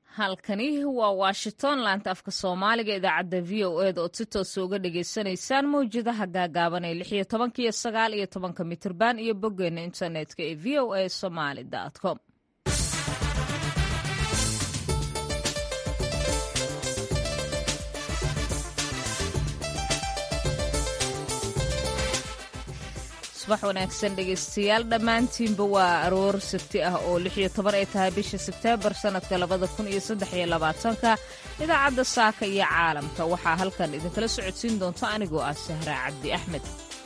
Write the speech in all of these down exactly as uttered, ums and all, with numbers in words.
halkani waa washington laanta afka soomaaliga idaacadda v o eda ood si toosa uga dhagaysanaysaan mawjadaha gaagaaban ee lix iyo tobanka iyo sagaal iyo tobanka mitirban iyo boggeena internetka ee v o a somaly com subax wanaagsan dhegaystayaal dhammaantiinba waa aroor sabti ah oo lix iyo toban ay tahay bisha sebteembar sannadka labada kun iyo saddex iyo labaatanka idaacadda saaka iyo caalamka waxaa halkan idinkala socodsiin doonta anigoo ah sahra cabdi axmed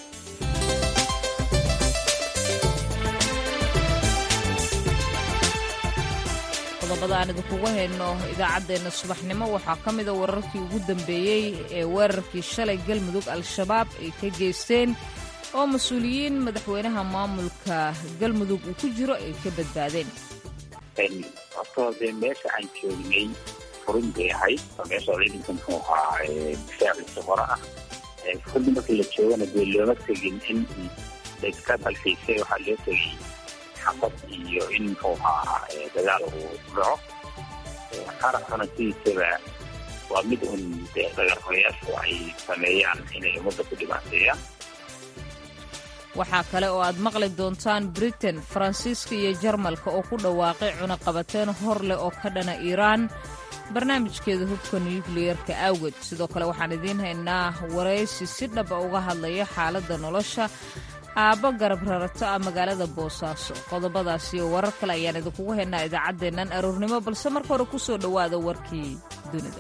qodobada aan idinkugu hayno idaacaddeenna subaxnimo waxaa ka mida wararkii ugu dambeeyey ee weerarkii shalay galmudug al-shabaab ay ka geysteen oo mas-uuliyiin madaxweynaha maamulka galmudug uu ku jiro ay ka badbaadeen horta dee meesha aan joognay furin bay ahayd oo meesha ciidanka muxuu ahaa difaaciisa hore ah furdi markii la joogana dee looma tegin in iska dalfaysay waxaa loo tegay xabad iyo in muxuu ahaa dagaal uu dhaco qaraxana sidiisaba waa mid un dee dagaalhoreyaashu ay sameeyaan inay ummadda ku dhibaateeyaan waxaa kale oo aad maqli doontaan britain faransiiska iyo jarmalka oo ku dhawaaqay cunaqabateen hor leh oo ka dhana iiraan barnaamijkeeda hubka nukliyeerka awgeed sidoo kale waxaan idiin haynaa waraysi si dhaba uga hadlaya xaaladda nolosha aabbo garab rarata ah magaalada boosaaso qodobadaas iyo warar kale ayaan idinkugu haynaa idaacaddeennan aroornimo balse marka hore ku soo dhowaada warkii dunida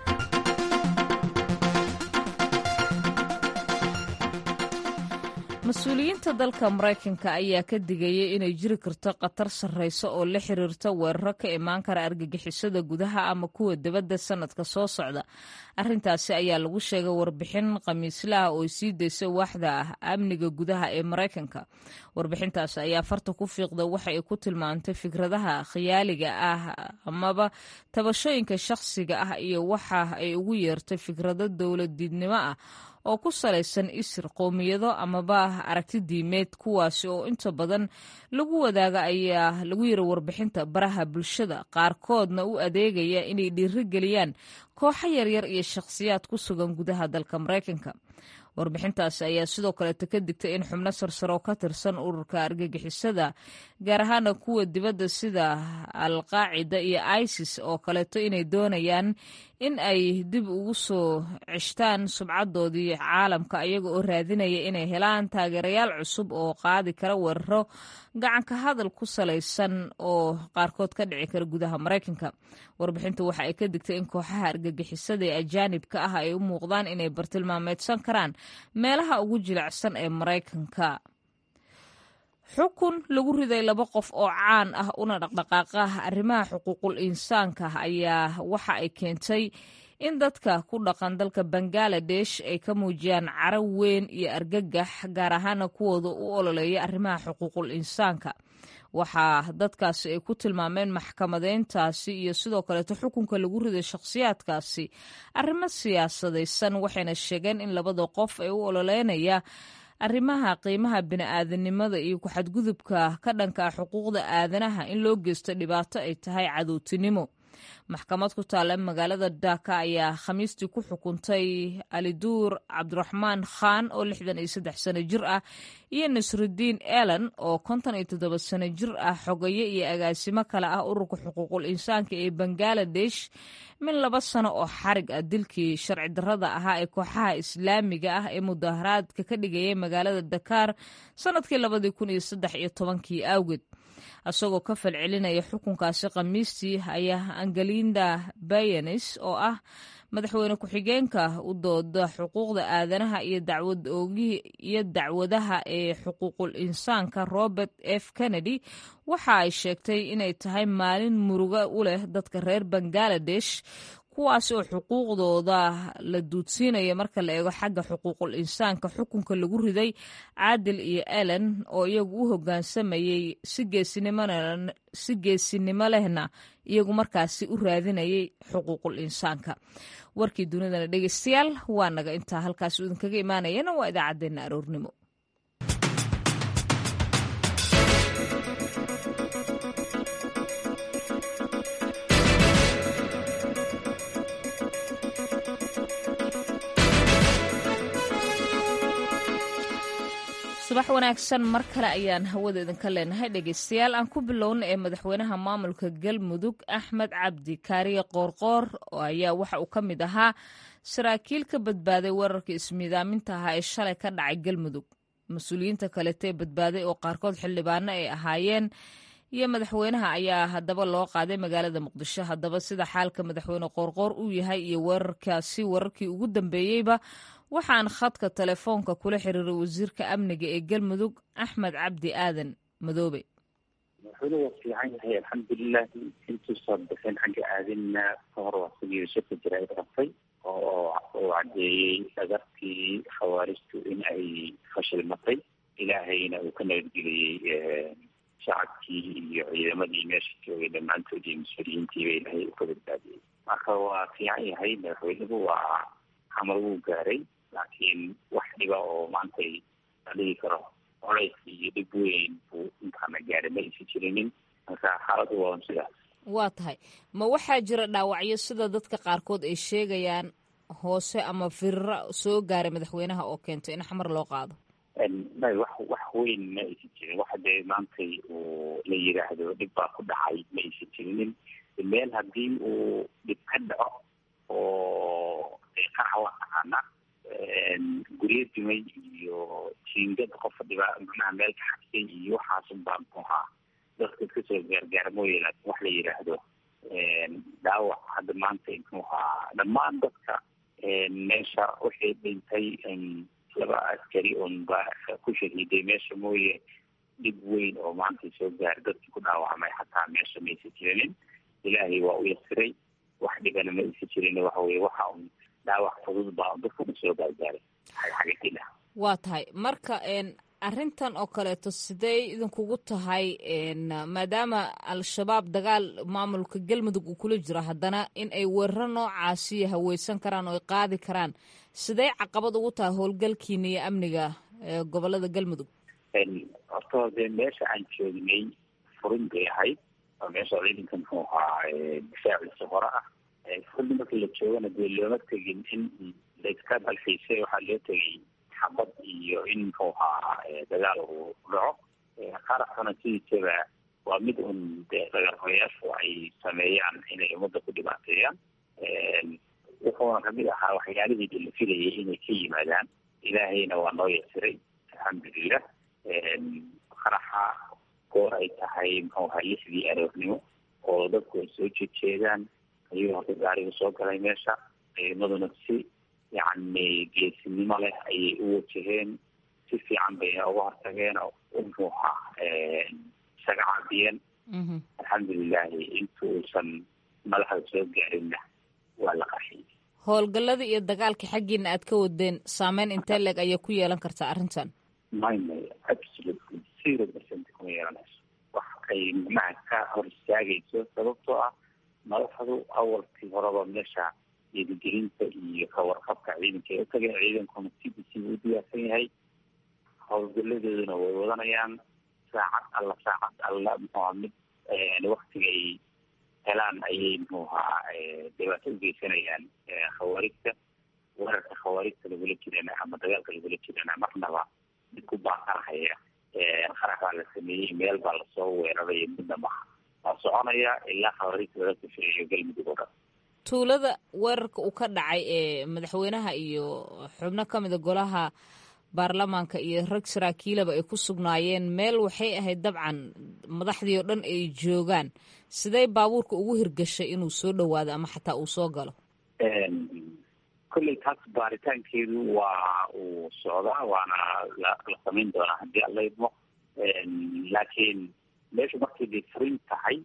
mas-uuliyiinta dalka maraykanka ayaa ka digayay inay jiri karto khatar sarrayso oo la xiriirta weeraro ka imaan kara argagixisada gudaha ama kuwa dibadda sannadka soo socda arrintaasi ayaa lagu sheegay warbixin khamiislaha oo sii daysa waaxda ah amniga gudaha ee maraykanka warbixintaasi ayaa farta ku fiiqda waxa ay ku tilmaantay fikradaha khiyaaliga ah amaba tabashooyinka shakhsiga ah iyo waxa ay ugu yeertay fikrado dowladdiidnimo ah oo ku salaysan isir qowmiyado amaba aragti diimeed kuwaasi oo inta badan lagu wadaaga ayaa lagu yiri warbixinta baraha bulshada qaarkoodna u adeegaya inay dhiirigeliyaan kooxo yaryar iyo shakhsiyaad ku sugan gudaha dalka maraykanka warbixintaasi ayaa sidoo kaleeta ka digtay in xubno sarsaro ka tirsan ururka argagixisada gaar ahaana kuwa dibadda sida al-qaacida iyo isis oo kaleeto inay doonayaan in ay dib ugu soo ceshtaan subcadoodii caalamka iyaga oo raadinaya inay helaan taageerayaal cusub oo qaadi kara weeraro gacanka hadal ku salaysan oo qaarkood ka dhici kara gudaha maraykanka warbixintu waxa ay ka digtay in kooxaha argagixisada ee ajaanibka ah ay u muuqdaan inay bartilmaameedsan karaan meelaha ugu jilicsan ee maraykanka xukun lagu riday laba qof oo caan ah una dhaqdhaqaaqa arrimaha xuquuqul insaanka ayaa waxa ay keentay in dadka ku dhaqan dalka bangaladesh ay ka muujiyaan caro weyn iyo argagax gaar ahaana kuwooda u ololeeya arrimaha xuquuqul insaanka waxaa dadkaasi ay ku tilmaameen maxkamadeyntaasi iyo sidoo kaleeto xukunka lagu riday shakhsiyaadkaasi arrimo siyaasadaysan waxayna sheegeen in labada qof ay u ololeynaya arrimaha qiimaha bini'aadanimada iyo ku-xadgudubka ka dhanka ah xuquuqda aadanaha in loo geysto dhibaato ay tahay cadowtinimo maxkamad ku taalla magaalada dhaka ayaa khamiistii ku xukuntay aliduur cabdiraxmaan khan oo lixdan iyo saddex sano jir ah iyo nasrudiin elan oo konton iyo toddoba sano jir ah xogaye iyo agaasimo kale ah ururka xuquuqul insaanka ee bangaladesh min laba sano oo xarig ah dilkii sharci darrada ahaa ee kooxaha islaamiga ah ee mudaharaadka ka dhigayay magaalada dakaar sannadkii labadii kun iyo saddex iyo tobankii awgeed isagoo ka falcelinaya xukunkaasi khamiistii ayaa angelinda bayanis oo ah madaxweyne ku-xigeenka u dooda xuquuqda aadanaha iyo dacwadaha ee xuquuqul insaanka robert f kennedy waxa ay sheegtay inay tahay maalin muruga u leh dadka reer bangaladesh kuwaas oo xuquuqdooda la duudsiinaya marka la eego xagga xuquuqul insaanka xukunka lagu riday caadil iyo ellen oo iyagu u hoggaansamayey si geesinimo lehna iyagu markaasi u raadinayay xuquuqul insaanka warkii dunidana dhegeystayaal waa naga intaa halkaas idinkaga imaanayana waa idaacaddeenna aroornimo subax wanaagsan mar kale ayaan hawada idinka leenahay dhegaystayaal. aan ku bilowna ee madaxweynaha maamulka galmudug axmed cabdi kaariye qoorqoor ayaa waxa uu ka mid ahaa saraakiil ka badbaaday weerarka ismiidaaminta ahaa ee shalay ka dhacay galmudug. mas-uuliyiinta kalete ee badbaaday oo qaarkood xildhibaano ay ahaayeen iyo madaxweynaha ayaa haddaba loo qaaday magaalada muqdisho. haddaba sida xaalka madaxweyne qoorqoor uu yahay iyo weerarkaasi wararkii ugu dambeeyeyba waxaan khadka telefoonka kula xiriiray wasiirka amniga ee galmudug axmed cabdi aadan madoobe. madaxweyne waa fiican yahay alxamdulilah. intuusan bixin xagga aadinna ka hor waa sidii shirka jaraa'id qabtay oo uu caddeeyey dhagartii khawaarijtu in ay fashilmatay, ilaahayna uu ka nabadgeliyey shacabkii iyo ciidamadii meesha joogay dhammaantood iyo mas-uuliyiintiiba ilaahay uu ka badbaadiyey. marka waa fiican yahay madaxweynuhu. waa xamar wuu gaaray, laakiin wax dhiba oo maantay la dhigi karo colays iyo dhib weyn buu intaana gaaray ma aysan jirinin. marka xaaladdu waa sidaas. waa tahay ma waxaa jira dhaawacyo sida dadka qaarkood ay sheegayaan hoose ama firira soo gaaray madaxweynaha oo keentay in xamar loo qaado? may wax wax weyn ma aysan jirin. waxa dee maantay uu la yidhaahdo dhib baa ku dhacay ma aysan jirinin. meel haddii uu dhib ka dhaco oo qarax waa taqaana guryo dumay iyo jiingada qofa dhiba macnaha meel ka xabsay iyo waxaasun baa muxuu ahaa dadka kasoo gaargaara mooye. laakiin wax la yidhaahdo dhaawac hadda maanta muxuu ahaa dhammaan dadka meesha waxay dhintay laba askari un baa ku shahiiday meesha mooye dhib weyn oo maanta soo gaara dadkii ku dhaawacmay xataa meesha ma aysan jirinin. ilaahay waa u yasiray, wax dhibana ma aysan jirin. waxa weye waxa un dhaawac fudud baa dadka soo gaargaaray xagxagadila. waa tahay marka arrintan oo kaleeto sidee idinkugu tahay maadaama al-shabaab dagaal maamulka galmudug uu kula jiro, haddana in ay weeraro noocaasiyo haweysan karaan oo ay qaadi karaan, sidee caqabad ugu tahay howlgalkiina iyo amniga gobolada galmudug? horta dee meesha aan joognay furin bay ahayd, oo meesha ciidanka muxuu ahaa difaaciisa hore ah. furin marka la joogana dee looma tegin in layska dalxiisay, waxaa loo tegay xabad iyo in muxuu ahaa dagaal uu dhaco. qaraxuna sidiisaba waa mid un dee dagaalhoyaashu ay sameeyaan inay ummadda ku dhibaateeyaan. wuxuuna kamid ahaa waxyaalihii la filayay inay ka yimaadaan. ilaahayna waa noo yasiray alxamdulilah. qaraxa goor ay tahay muxuu ahaa lixdii aroornimo oo dadku ay soo jeedjeedaan ayuu horta gaariga soo galay meesha. ciidamaduna si yacni geesinimo leh ayay u wajaheen, si fiican bay uga hortageen oo muxuu ahaa isaga caabiyeen. alxamdulilahi inta uusan madaxda soo gaarinna waa la qaxiyey. howlgalladii iyo dagaalkii xaggiina aad ka wadeen saameyn intee leeg ayay ku yeelan kartaa arrintan? may may absolutely zero percent kuma yeelanayso. wax ay macnaha ka hor istaagayso sababtoo ah madaxdu awalkii horeba meesha geedigelinta iyo kawarqabka ciidanka ay u tageen. ciidankuna c b c uu diyaarsan yahay, howlgaladooduna way wadanayaan saacad alla saacad alla muxuuha mid waktiga ay helaan ayay muxuu ahaa dhibaato u geysanayaan khawaarijta. weerarka khawaarijta lagula jirana ama dagaalka lagula jirana marnaba mid ku baaqanahaya. qarax baa la sameeyey, meel baa lasoo weeraraya, midna maha. waa soconaya ilaa khawaarijta laga safeeyo galmudug oo dhan. tuulada weerarka uu ka dhacay ee madaxweynaha iyo xubno ka mida golaha baarlamaanka iyo rag saraakiilaba ay ku sugnaayeen meel waxay ahayd dabcan madaxdii oo dhan ay joogaan. sidee baabuurka ugu hirgashay inuu soo dhawaado ama xataa uu soo galo? kolley taas baaritaankeedu waa uu socdaa, waana la samayn doonaa haddii alla idmo. laakiin meeshu markay bay furin tahay,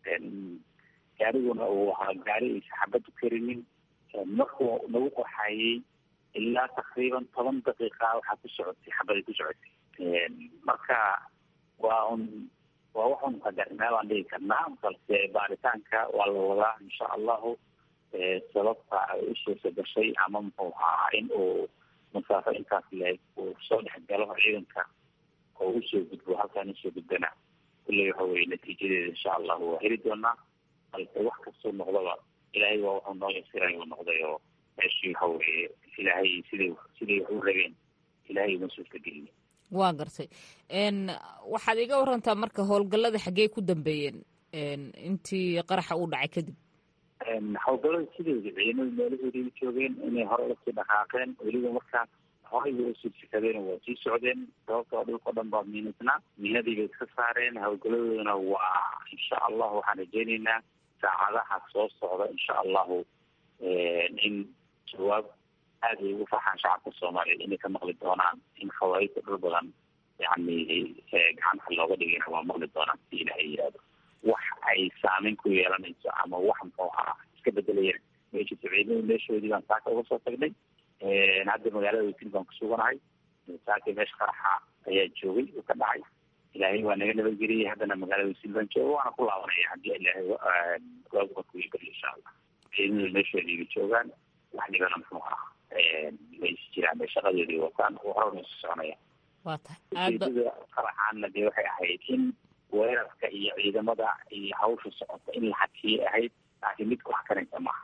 gaariguna uu ahaa gaari aysa xabadu karinin. markuu nagu qoxayey ilaa takriiban toban daqiiqa waxaa ku socotay xabaday ku socotay. marka waa un waa waxun qadarnaa baan dhigi karnaa, balse baaritaanka waa la wadaa insha allahu. sababta ay u suurta gashay ama muxuu ahaa in uu masaafo intaas leeg uu soo dhex galo ciidanka oo usoo gudbo halkaan usoo gudbana kulley waxa weye natiijadeeda insha allahu waa heli doonaa. balse wax kastoo noqdaba ilaahay waa wuxuu noo yasiray uu noqday oo meeshii waxa weye ilaahay siday siday wax u rabeen ilaahay uma suurta geliyay. waa gartay waxaad iga warantaa marka howlgallada xaggee ku dambeeyeen intii qaraxa uu dhacay kadib? howlgallada sideeda ciidamadu meelahoodii joogeen inay hore lasii dhaqaaqeen, weliba markaa horayba usii sikadeen waa sii socdeen sababtoo dhulka o dhan baa miinadnaa miinadii bay iska saareen. howlgalladooduna waa insha allahu waxaan rajeyneynaa saacadaha soo socda insha allahu in jawaab aad ay ugu farxaan shacabka soomaaliyeed inay ka maqli doonaan in khawaarijta dhul badan yani gacanta looga dhigayna waa maqli doonaan si ilaahay yihahdo. wax ay saameyn ku yeelanayso ama wax muxuu ahaa iska bedelayaan meesha ciidamadu meeshoodii baan saaka uga soo tagnay. hadda magaalada weytin baan kusuganahay. saaka meesha qaraxa ayaa joogay uu ka dhacay. ilaahay waa naga nabadgeliyey. haddana magaalada weytin baan jooga waana ku laabanaya haddii ilaahay waagu markuu ii bariyo insha allah. ciidamadu meeshoodii bay joogaan wax dhibana muxuu ahaa way is jiraan bay shaqadoodii wataan horena isu soconayaan. waa tahay ujeedada qaraxaana dee waxay ahayd in weerarka iyo ciidamada iyo hawsha socota in la xakiyay ahayd, laakiin mid ku xakanaysa maaha.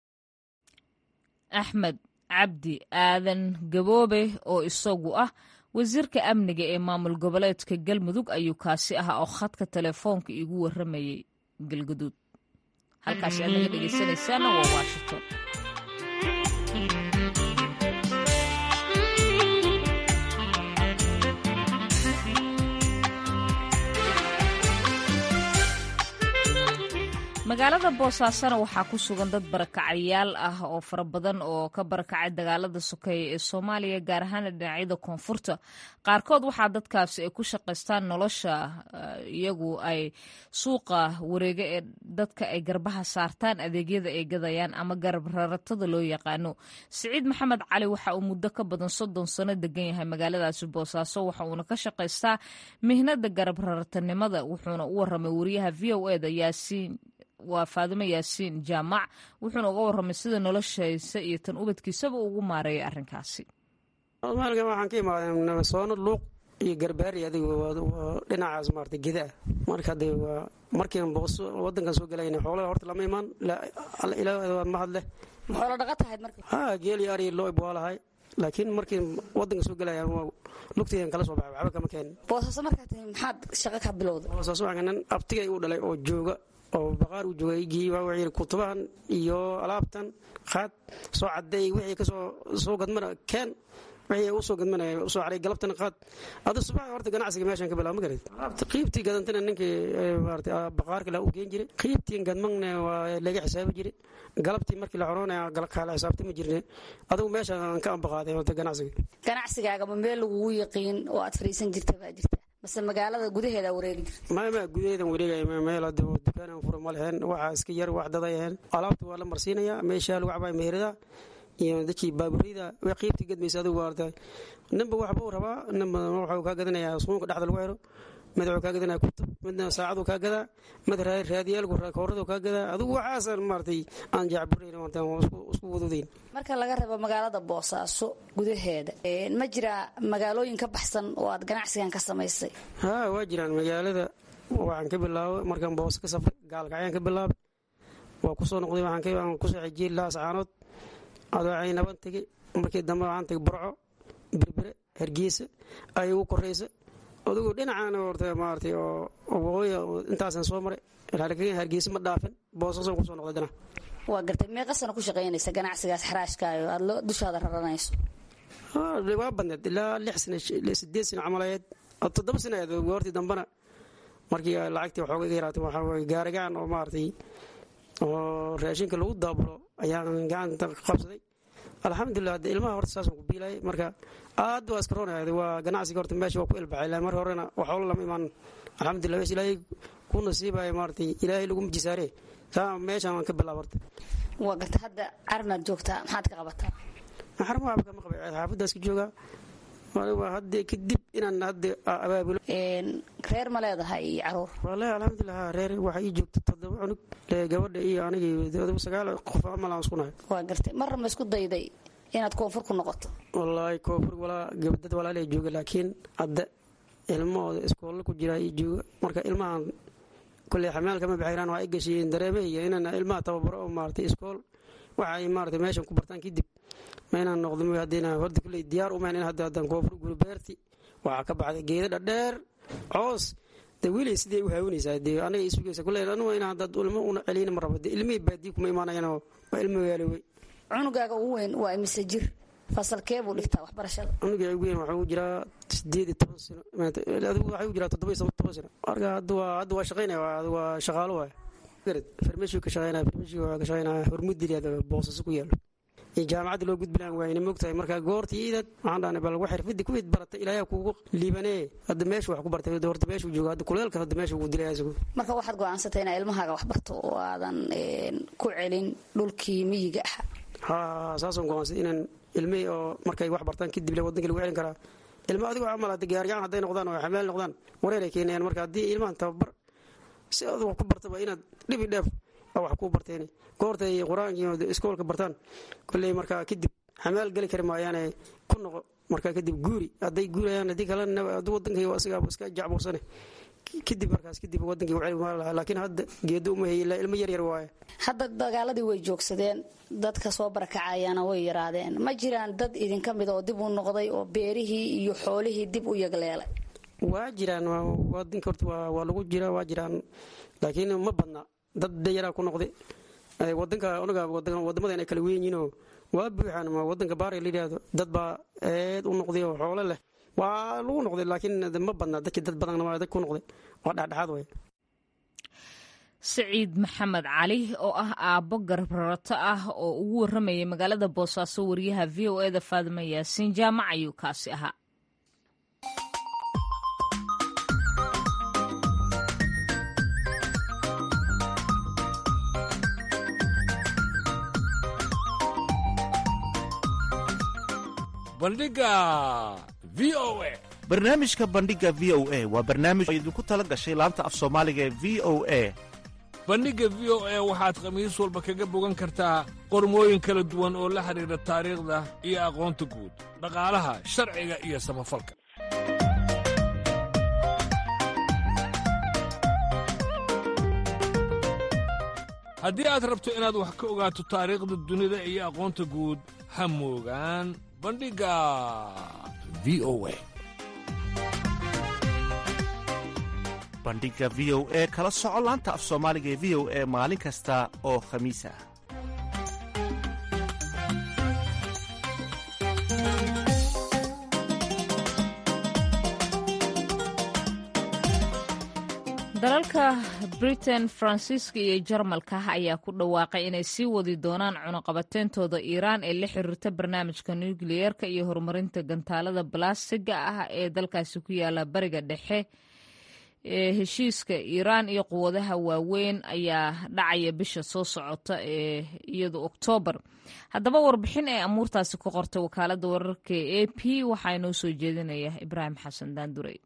axmed cabdi aadan gaboobe oo isagu ah wasiirka amniga ee maamul goboleedka galmudug ayuu kaasi ahaa oo khadka telefoonka iigu waramayay galgaduud. halkaasi aad naga dhegeysanaysaana waa washington. magaalada boosaasana waxaa ku sugan dad barakacayaal ah oo fara badan oo ka barakacay dagaalada sokeeye ee soomaaliya gaar ahaan dhinacyada koonfurta. qaarkood waxaa dadkaasi ay ku shaqaystaan nolosha iyagu ay suuqa wareega ee dadka ay garbaha saartaan adeegyada ay gadayaan ama garab raratada loo yaqaano. siciid maxamed cali waxa uu muddo ka badan soddon sano degan yahay magaaladaasi boosaaso, waxa uuna ka shaqaystaa mihnada garab raratanimada. wuxuuna u waramay wariyaha v o e da yaasiin waa faadimo yaasiin jaamac, wuxuuna uga warramay sida noloshaysa iyo tan ubadkiisaba ugu maareeyay arrinkaasi. maalkan waxaan ka imaaday soono luuq iyo garbaari adigu dhinacaas maarata gedaa marka de waa markiian booso wadankan soo galayna xoolaha horta lama imaan ilaa mahad leh. xoolo dhaqatahayd marka? ha geel iyo ari loo ibwaalahay, laakiin markiin wadanka soo galaya lugtaydan kala soo baxay waxba kama keenin. boosaaso markaa tahay maxaad shaqo ka bilowday? boosaaso waxaan nin abtigay u dhalay oo jooga oo baqaar uu joogay gii waa wixii kutubahan iyo alaabtan qaad soo cadeey wixii ka soo soo gadmana keen wixii uu soo gadmanay soo xaray galabtan qaad adu subax horta ganacsiga meeshan ka bilaab ma garid. alaabta qiibtii gadantana ninkii maartay baqaarka la u geen jiray qiibtii gadmanna waa laga xisaabi jiray galabtii markii la xoroonaya gal kala xisaabtay ma jirne adigu meeshan aan ka ambaqaaday horta ganacsiga. ganacsigaaga ma meel lagu yaqiin oo aad fariisan jirtay baa jirta mase magaalada gudaheeda wareegi jirtay? maama gudaheedan wareegay meel hada dukaan furo ma leheen, waxa iska yar wax dad ay ahayn. alaabta waa la marsiinayaa meesha lagu cabay meherada iyo dadkii baaburida way qiibti gadmaysa adigu waartay ninba waxba uu rabaa. ninba wuxuu ka gadanayaa suunka dhexda lagu xiro, mid wuxuu ka gadanayaa kutub, midna saacadu ka gadaa, mid raadiyaalku kooradu ka gadaa. adigu waxaas maartay aan jacburayna waantaan isku wadudayn. marka laga rabo magaalada boosaaso gudaheeda ma jira magaalooyin ka baxsan oo aad ganacsigan ka samaysay? ha waa jiraan. magaalada waxaan ka bilaabay markaan booso ka safray gaalkacyaan ka bilaabay, waa kusoo noqday waxaan kusoo xijiyey laas caanood adoo naban tegey. markii dambe waxaan tegay burco, berbere, hargeysa ay ugu koraysa adigu dhinacaana horta maartay oo waqooyi intaasan soo maray laakiin hargeysa ma dhaafin, boosaaso kusoo noqday dana. waa gartay meeqa sano ku shaqaynaysa ganacsigaas xaraashkaayo aad dushaada raranayso? waa badneed ilaa lix sano sideed sano camaleed toddoba sano aad goortii dambena markii lacagtii waxooga iga yaraatay waxaa waye gaarigaan oo maartay oo raashinka lagu daabulo ayaan gacanta qabsaday. alxamdulilah hadda ilmaha horta saasaan ku biilayay marka aad waa iska roonaya. waa ganacsiga horta meesha waa ku ilbaxay mar horena waxoola lama imaan. alxamdulilah wes ilaahay ku nasiibaya maartay ilaahay lagu mijisaare saa meeshaan waan ka bilaab horta. waa garta hadda carmaad joogtaa maxaad ka qabataa? xarma waxba kama qabay xaafadaas ka joogaa waa hadda kadib inaan hadda abaabulo. reer ma leedahay iyo caruur? wallaahi alxamdulilah reer waxaa ii joogta toddoba cunug gabadha iyo anigii sagaal qof amal aan isku nahay. waa gartay marna ma isku dayday inaad koonfur ku noqoto? wallaahi koonfur walaa gabadad walaalay jooga laakiin hadda ilmahooda iskoolla ku jiraa ii jooga marka ilmahan kulley xamaalka ma baxayraan waa ay gashiyeen dareemahaya inaan ilmaha tababaro oo maartay iskool waxa ay maartay meeshan ku bartaan kadib ma inaan noqdo haddina horta kulley diyaar u mahan in hadda haddaan koonfur guri beerti waxaa ka baxday geeda dhadheer coos de weli sidee u haawanaysaa dee anaga isugeysa kule anu inaa dad ilmo una celiyna ma rabo dee ilmihii baadiyi kuma imaanayanoo waa ilmo magaalowey cunugaaga ugu weyn waa imise jir fasalkee buu dhigtaa waxbarashada cunuga ugu weyn waxuu jiraa sideed iyo toban sano adigu waxuu jiraa toddoba iyo toban sano marka hadda waa hadda waa shaqaynaya waa shaqaalo waay farmashiga ka shaqaynaya farmashiga waa ka shaqaynaya hormudiriyaada boosas ku yaalo iyo jaamacadda loo gudbilaan waayna moogtahay marka goortii iidad waxaan dhahnay bal wax xirfadii ku mid baratay ilaahay kuugu liibanee hadda meesha wax ku bartay horta meesha uu joogo hadda kuleelka hadda meesha uu dilay isagu marka waxaad go'aansatay inaad ilmahaaga wax barto oo aadan ku celin dhulkii miyiga ah haa saasoo go'aansatay inaan ilmihii oo markay wax bartaan kadib le waddanka lagu celin karaa ilmo adigoo camal hadda gaariyaan hadday noqdaan oo xamaal noqdaan wareeray keenayaan marka haddii ilmahan tababar si aad wax ku bartaba inaad dhibi dheef wax ku barteen goortay quraanka iskoolka bartaan kulay marka kadib xamaal gali kari maayaan ku noqo marka kadib guuri haday guurayaan hadii kale wadanka waa isaga iska jacboosan kadib markaas kadib wadanka uu cilmi lahaa laakiin hadda geedo uma hayla ilmo yar yar waay hadda dagaaladii way joogsadeen dadka soo barakacayana way yaraadeen ma jiraan dad idin kamid oo dib u noqday oo beerihii iyo xoolihii dib u yagleelay waa jiraan wadanka horta waa lagu jira waa jiraan laakiin ma badna dad dayara ku noqday ay wadanka onaga wadanka wadamada ay kala weyn yihiin waa buuxaan ma wadanka baari liidaado dad ba eed u noqday oo xoolo leh waa lagu noqday laakiin ma badna dadkii dad badan ma dad ku noqday waa dhaxdhaxad way Saciid Maxamed Cali oo ah aabbo garbarata ah oo ugu waramayay magaalada Boosaaso wariyaha V O A da Faadima Yaasiin jaamac ayuu kaasi ahaa bandhiga V O A barnaamijka bandhiga V O A waa barnaamij idinku tala gashay laanta af Soomaaliga ee V O A bandhiga V O A waxaad khamiis walba kaga bogan kartaa qormooyin kala duwan oo la xiriira taariikhda iyo aqoonta guud dhaqaalaha sharciga iyo samafalka haddii aad rabto inaad wax ka ogaato taariikhda dunida iyo aqoonta guud ha moogaan bandhiga V O A bandhiga V O A kala soco laanta af Soomaaliga ee V O A maalin kasta oo khamiis ah dalalka Britain, Faransiiska iyo Jarmalka ayaa ku dhawaaqay inay sii wadi doonaan cunaqabateentooda Iiraan ee la xiriirta barnaamijka nukliyeerka iyo horumarinta gantaalada balastiga ah ee dalkaasi ku yaala bariga dhexe ee heshiiska Iiraan iyo quwadaha waaweyn ayaa dhacaya bisha soo socota ee iyada Oktoobar. Haddaba warbixin ay amuurtaasi ku qortay wakaaladda wararka ee A P waxaa inoo soo jeedinaya Ibraahim Xasan Daanduray.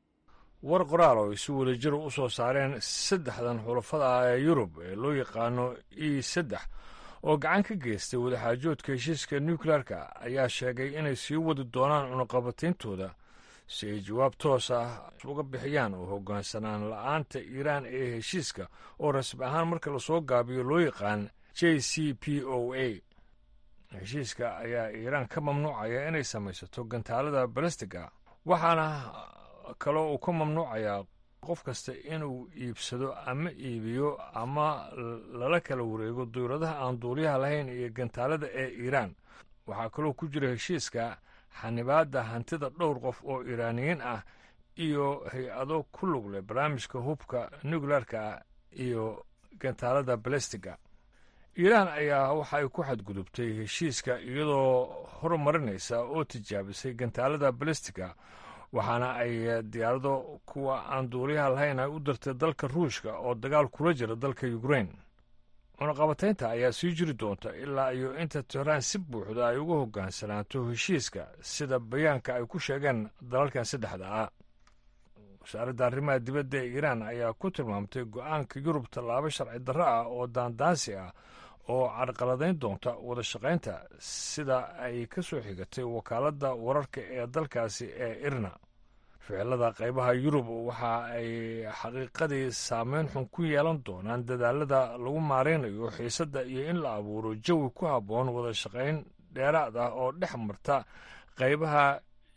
war qoraal oo si wadajir u soo saareen saddexdan xulafada ah ee Yurub ee loo yaqaano E saddex oo gacan ka geystay wadaxaajoodka heshiiska nukleerka ayaa sheegay inay sii wadi doonaan cunaqabateyntooda si ay jawaab toos ah uga bixiyaan oo hoggaansanaan la'aanta Iiraan ee heshiiska oo rasmi ahaan marka lasoo gaabiyo loo yaqaan J C P O A heshiiska ayaa Iiraan ka mamnuucaya inay samaysato gantaalada balastiga waxaana kaloo uu ka mamnuucayaa qof kasta inuu iibsado ama iibiyo ama lala kala wareego dawladaha aan duuliyaha lahayn iyo gantaalada ee Iiraan waxaa kaloo ku jira heshiiska xanibaadda hantida dhowr qof oo Iiraaniyiin ah iyo hay-ado ku lug leh barnaamijka hubka nukleerka iyo gantaalada balastiga Iiraan ayaa waxa ay ku xadgudubtay heshiiska iyadoo horumarinaysa oo tijaabisay gantaalada balastiga waxaana ay diyaarado kuwa aan duuliyaha lahayn ay u dirtay dalka Ruushka oo dagaal kula jira dalka Ukraine cunaqabataynta ayaa sii jiri doonta ilaa iyo inta Tehran si buuxda ay uga hoggaansanaato heshiiska sida bayaanka ay ku sheegeen dalalkan saddexda ah wasaaradda arrimaha dibadda ee Iiraan ayaa ku tilmaamtay go'aanka Yurub tallaabo sharci darro ah oo daandaansi ah oo carqaladayn doonta wada shaqaynta sida ay ka soo xigatay wakaaladda wararka ee dalkaasi ee Irna ficilada qaybaha Yurub waxa ay xaqiiqadii saameyn xun ku yeelan doonaan dadaalada lagu maareynayo xiisadda iyo in la abuuro jawi ku habboon wada shaqayn dheeraad ah oo dhex marta qaybaha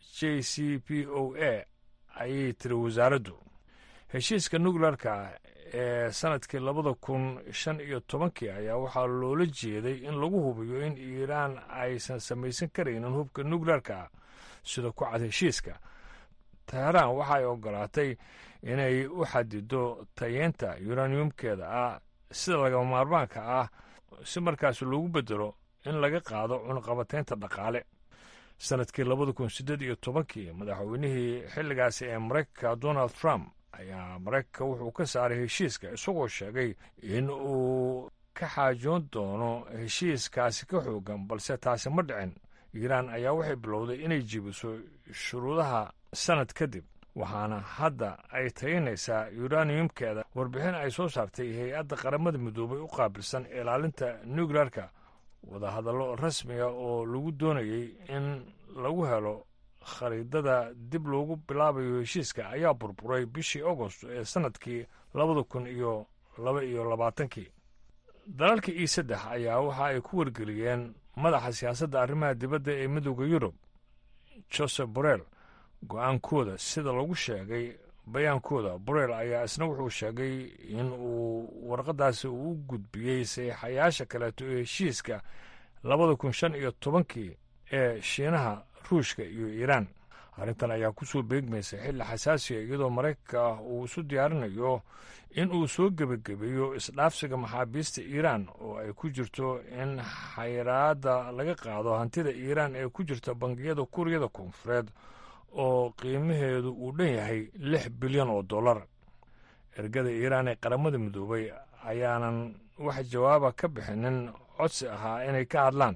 j c p o a ayay tiri wasaaraddu. heshiiska nukleerka ee sanadkii labada kun shan iyo tobankii ayaa waxaa loola jeeday in lagu hubiyo in iiraan aysan samaysan karaynin hubka nukleerka sida ku cad heshiiska. teheraan waxa ay ogolaatay inay u xadido tayeenta yuraniyumkeeda ah sida lagama maarmaanka ah si markaas loogu bedelo in laga qaado cunaqabataynta dhaqaale. sanadkii labada kun siddeed iyo tobankii madaxweynihii xilligaasi ee maraykanka donald trump ayaa maraykanka wuxuu ka saaray heshiiska isagoo sheegay in uu ka xaajoon doono heshiiskaasi ka xoogan, balse taasi ma dhicin. iiraan ayaa waxay bilowday inay jibiso shuruudaha sanad kadib, waxaana hadda ay tayanaysaa yuraniyumkeeda. warbixin ay soo saartay hay-adda qaramada midoobay u qaabilsan ilaalinta nukleerka, wadahadallo rasmiga oo lagu doonayay in lagu helo khariidada dib loogu bilaabayo heshiiska ayaa burburay bishii agost ee sanadkii labada kun iyo laba iyo labaatankii. dalalka e saddex ayaa waxa ay ku wargeliyeen madaxa siyaasadda arrimaha dibadda ee midooda yurub joseph borrell go-aankooda sida lagu sheegay bayaankooda. borrell ayaa isna wuxuu sheegay in uu warqadaasi uu u gudbiyey saxiixayaasha kaleeto ee heshiiska labada kun shan iyo tobankii ee shiinaha, ruushka iyo iiraan. arrintan ayaa ku soo beegmaysa xilli xasaasiya iyadoo maraykanka uu isu diyaarinayo in uu soo gebagabeeyo isdhaafsiga maxaabiista iiraan oo ay ku jirto in xayiraadda laga qaado hantida iiraan ee ku jirta bangiyada kuuriyada koonfureed oo qiimaheedu uu dhan yahay lix bilyan oo dollar. ergada iiraan ee qaramada midoobay ayaanan wax jawaaba ka bixinin codsi ahaa inay ka hadlaan.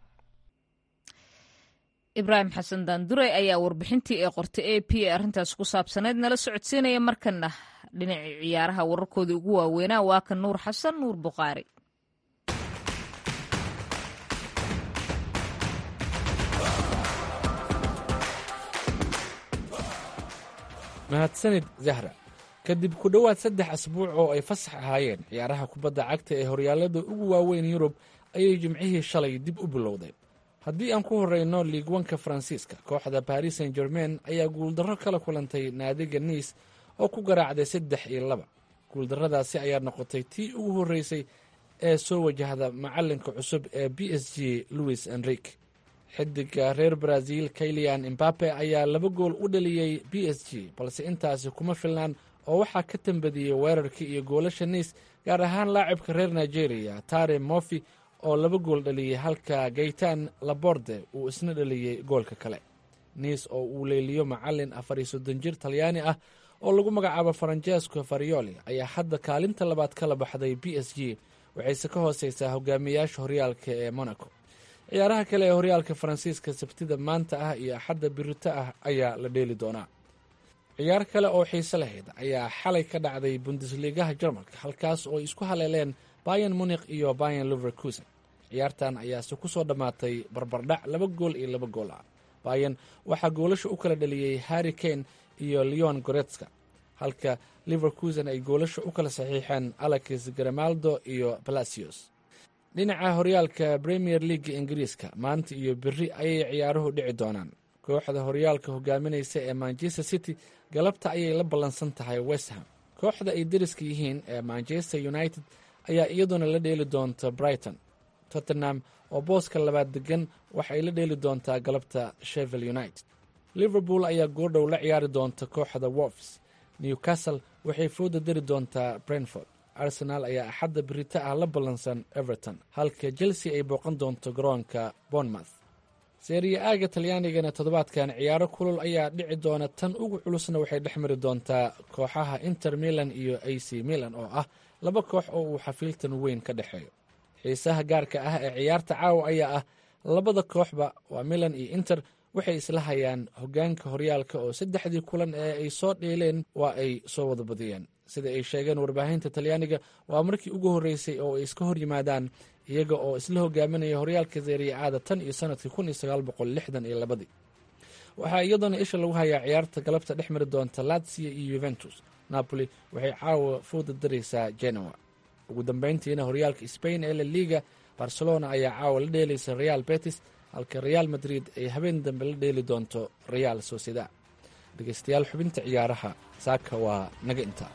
ibraahim xasan daanduray ayaa warbixintii ee qortay a p ee arrintaas ku saabsaneyd nala socodsiinaya. markana dhinacii ciyaaraha wararkoodii ugu waaweynaa waa kan nuur xasan nuur bukhaari. mahadsanid zahra. kadib ku dhowaad saddex asbuuc oo ay fasax ahaayeen ciyaaraha kubadda cagta ee horyaalada ugu waaweyn yurub ayay jimcihii shalay dib u bilowday. haddii aan ku horreyno liigwanka faransiiska, kooxda baris saint germain ayaa guuldarro kala kulantay naadiga niis oo ku garaacday saddex iyo laba. guuldarradaasi ayaa noqotay tii ugu horreysay ee soo wajahda macallinka cusub ee b s g louis enrique. xidiga reer brazil kailian imbape ayaa laba gool u dhaliyey b s g, balse intaasi kuma filnaan oo waxaa ka tambadiyey weerarkii iyo goolasha niis, gaar ahaan laacibka reer nigeria tare mofi oo laba gool dhaliyey halka gaytan laborde uu isna dhaliyey goolka kale. niis oo uu leeliyo macallin afar iyo soddon jir talyaani ah oo lagu magacaabo francesco farioli ayaa hadda kaalinta labaad kala baxday b s g, waxayse ka hooseysaa hogaamiyayaasha horyaalka ee monaco. ciyaaraha kale ee horyaalka faransiiska sabtida maanta ah iyo axadda birito ah ayaa la dheeli doonaa. ciyaar kale oo xiise lahayd ayaa xalay ka dhacday bundesligaha jarmalka, halkaas oo ay isku haleeleen bayan munikh iyo bayan leverkusen. ciyaartan ayaase ku soo dhammaatay barbardhac laba gool iyo laba gool ah. bayan waxaa goolasha u kala dhaliyey harry kane iyo leon goretska, halka leverkusen ay goolasha u kala saxiixeen alex garamaldo iyo palacios. dhinaca horyaalka premier leaga ingiriiska, maanta iyo beri ayay ciyaaruhu dhici doonaan. kooxda horyaalka hogaaminaysa ee manchester city galabta ayay la ballansan tahay westham. kooxda ay deriska yihiin ee manchester united ayaa iyaduna la dheeli doonta brighton. tottenham oo booska labaad degan waxay la dheeli doontaa galabta sheffield united. liverpool ayaa goordhow la ciyaari doonta kooxda wolves. newcastle waxay fooda dari doontaa brentford. arsenal ayaa axadda berita ah la ballansan everton, halka chelsea ay booqan doonto garoonka bournemouth. seeriya aaga talyaanigana toddobaadkan ciyaaro kulul ayaa dhici doona. tan ugu culusna waxay dhex mari doontaa kooxaha inter milan iyo a c milan oo ah laba koox oo uu xafiiltan weyn ka dhexeeyo. xiisaha gaarka ah ee ciyaarta caawa ayaa ah labada kooxba waa milan iyo inter waxay isla hayaan hogaanka horyaalka oo saddexdii kulan ee ay soo dheeleen waa ay soo wada badiyeen. sida ay sheegeen warbaahinta talyaaniga waa markii ugu horreysay oo ay iska hor yimaadaan iyaga oo isla hogaaminaya horyaalka seeriya aada tan iyo sanadkii kun iyo sagaal boqol lixdan iyo labadii. waxaa iyadoona isha lagu hayaa ciyaarta galabta dhex mari doonta lazio iyo yuventus. napoli waxay caawa fooda daraysaa genoa. ugu dambeyntiina horyaalka spain ee la liga, barcelona ayaa caawa la dheelaysa real betis, halka real madrid ay habeen dambe la dheeli doonto real sociedad. dhegaystayaal, xubinta ciyaaraha saaka waa naga inta.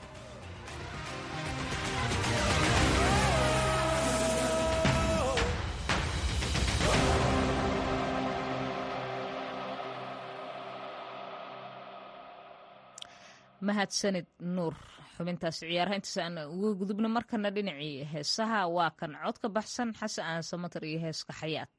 mahadsanid nuur. xubintaas ciyaaraha intaas aan uga gudubno markana dhinacii heesaha waa kan cod ka baxsan xasan aan samatar iyo heeska xayaat.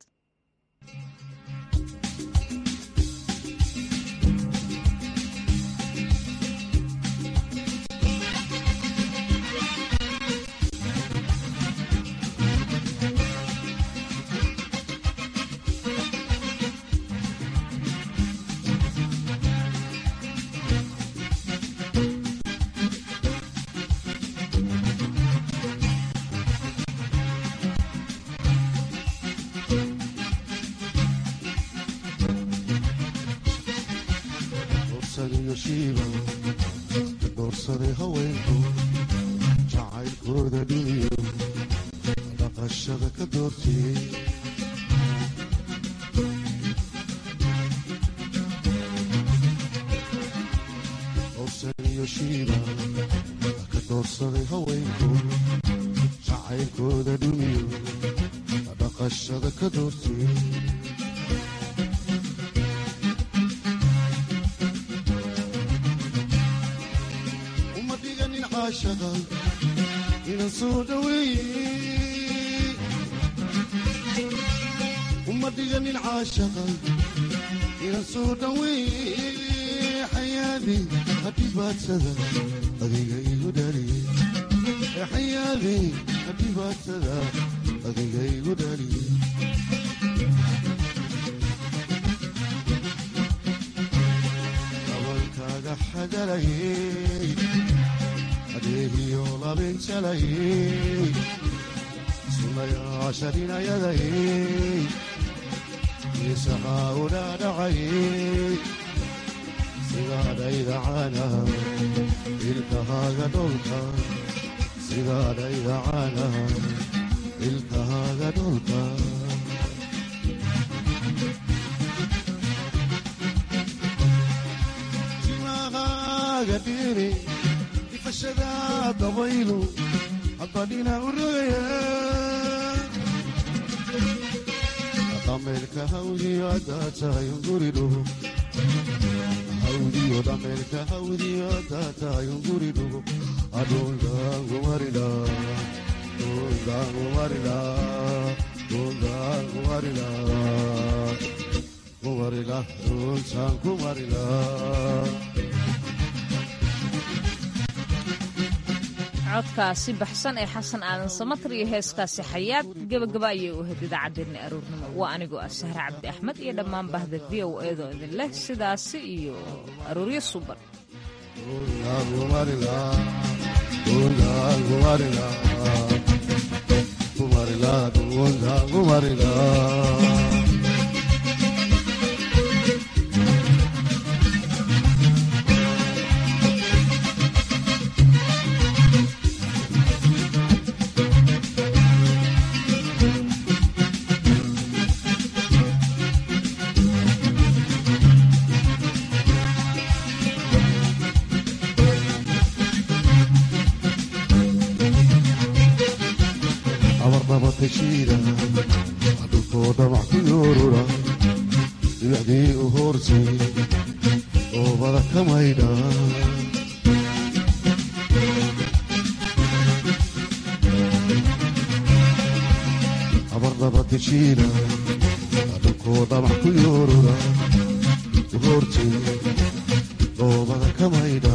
doorsaday haweenku jacaylkooda dhiniyo dhaqashada ka doortiyey dorsaniyo shiiba ka doorsaday haweenku jacaylkooda dhiniyo dhaqashada ka doortiyey inan soo dhaweeye uma dhiganin caashaqa inan soo dhaweeye xayaadi hadhibaadsada adiga igu dhaliye xayaadi hadhibaadsada adiga igu dhaliye dabalkaaga xagalayey adeegiyo labinjalayey sunayaasha dhinayadayey isahaa udhaadhacayey sidaadhaydacana ilkahaaga dholka sidaadhaydacana ilkahaaga dholka timahaaga dhiri ifashada dabaylu haddadhina u rogaya dhameelka hawdiyo haddaad tahay unguri dhugo hawdiyo dhameelka hawdiyo haddaad tahay unguri dhugo adhundaangumarida dhundaangumarida dhundaangumarida kumarila dhuntaan kumarila codkaasi baxsan ee xasan aadan samatar iyo heeskaasi xayaad gebagaba ayay u ahayd idaacaddeenna aroornimo. waa anigoo ah sahre cabdi axmed iyo dhammaan bahda v o eedoo idin leh sidaasi iyo arooryo suban. adhulkoo dhamac ku yoorura dhibacdii u hoorsay oobada ka maydha abardhabatashiida adhulkoo dhamac ku yoorura u hoorsay oobada ka maydha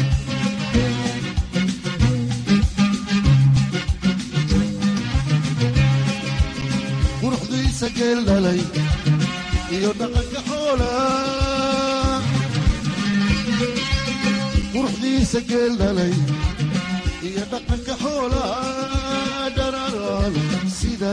geel dhalay iyo dhaqanka xoola quruxdiisa geel dhalay iyo dhaqanka xoola dhararaan sida